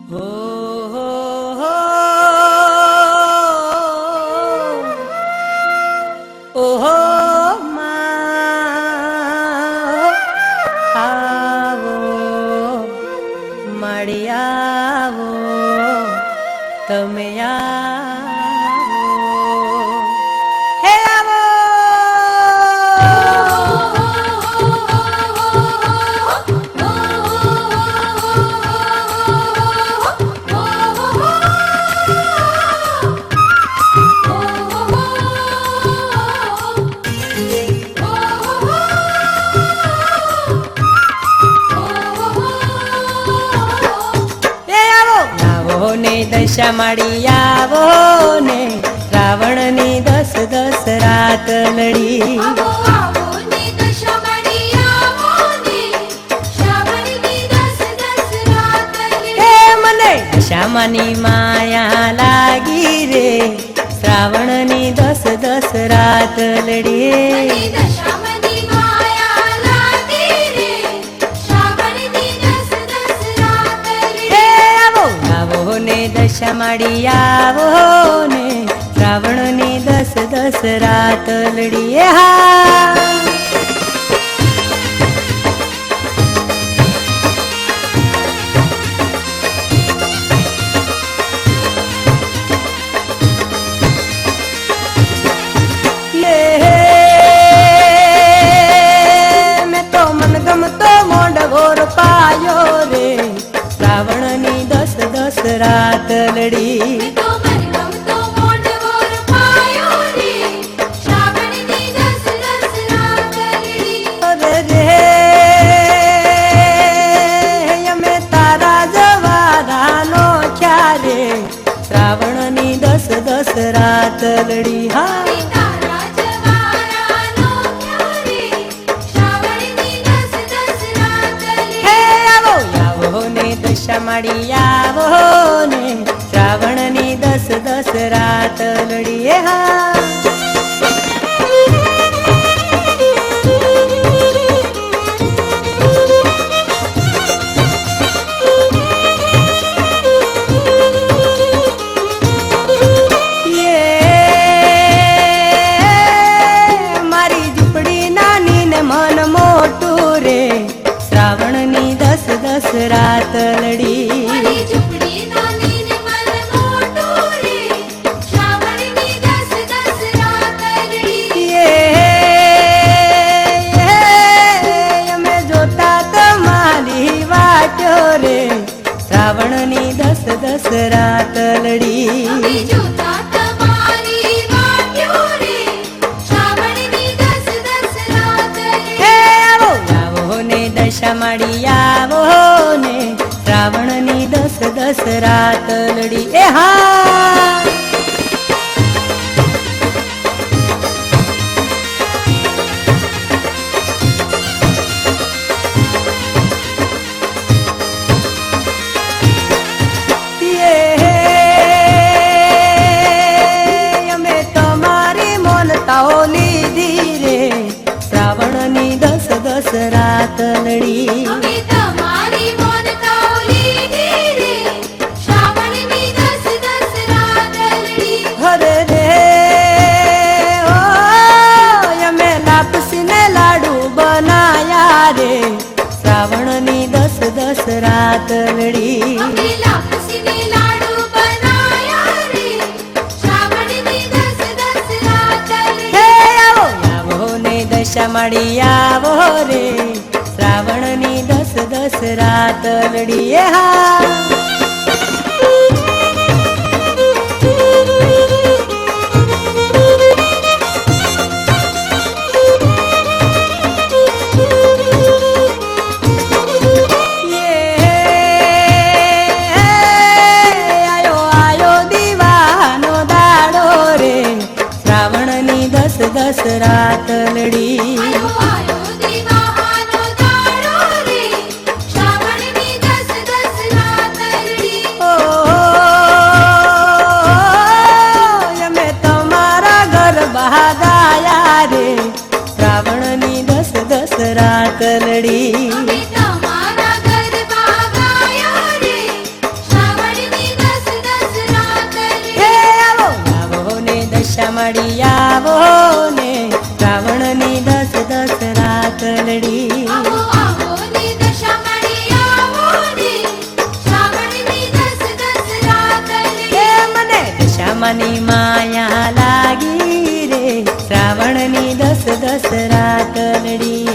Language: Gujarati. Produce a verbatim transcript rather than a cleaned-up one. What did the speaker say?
હો હો હો ઓહો માં આવો મળી આવો તમે આવો હે આવો ને દશા માડી આવો ને રાવણ ની દસ દસ રાત લડી આવો આવો ને દશા માડી આવો ને શ્રાવણ ની દસ દસ રાત લડી હે મને દશામાની માયા લાગી રે શ્રાવણ ની દસ દસ રાત લડી મને દશામાની માયા લાગી રે શ્રાવણ ની દસ દસ રાત લડી હે આવો આવો ને દશા માડી આવો ને શ્રાવણ ની દસ દસ રાત લડી હા પાયો રે શ્રાવણ ની દસ દસ રાત લડી તો મન ગમતો મોઢવોર પાયો રે શ્રાવણ ની દસ દસ રાત લડી અરે રે અમે તારા જવારાનો ખ્યારે શ્રાવણ ની દસ દસ રાત લડી હા તારા જવારાનો ખ્યારે શ્રાવણ ની દસ દસ રાત લડી હે આવો આવો ને દશા માડી આવો ને શ્રાવણ ની દસ દસ રાત લડી હા રાત લડી મારી ઝૂંપડી નાની ને મન મોટું રે શ્રાવણ ની દસ દસ રાત લડી અમે જોતા તમારી વાટો રે શ્રાવણ ની દસ દસ રાત લડી અમે જોતા તમારી વાટ્યો રે શ્રાવણ ની દસ દસ રાત લડી હે આવો આવો ને દશા માડી આવો ને શ્રાવણ ની દસ દસ રાત લડી એ હા અમે તમારી મોનતાઓ લીધી રે શ્રાવણ ની દસ દસ રાત લડી અમે તમારી મોનતાઓ લીધી રે શ્રાવણ ની દસ દસ રાત લડી હરે રે ઓ અમે લાપસી ને લાડુ બનાયા રે શ્રાવણ ની દસ દસ રાત લડી અમે લાપસી ને લાડુ બનાયા રે શ્રાવણ ની દસ દસ રાત લડી હે આવો આવો ને દશા માડી આવો રે શ્રાવણ ની દસ દસ રાત લડી એ હા દસ રાત લડી આયો આયો દીવાનો દાડો રે શ્રાવણ ની દસ દસ રાત લડી ઓ અમે તમારા ઘર બહાદાયા રે શ્રાવણ ની દસ દસ રાત લડી અમે તમારા ગરબા ગાયા રે શ્રાવણ મળી આવો ને શ્રાવણની દસ દસ રાતલડી. આવો આવો ને દશા મળી આવો ને શ્રાવણની દસ દસ રાતલડી. એ મને દશામાની માયા લાગી રે શ્રાવણની દસ દસ રાતલડી.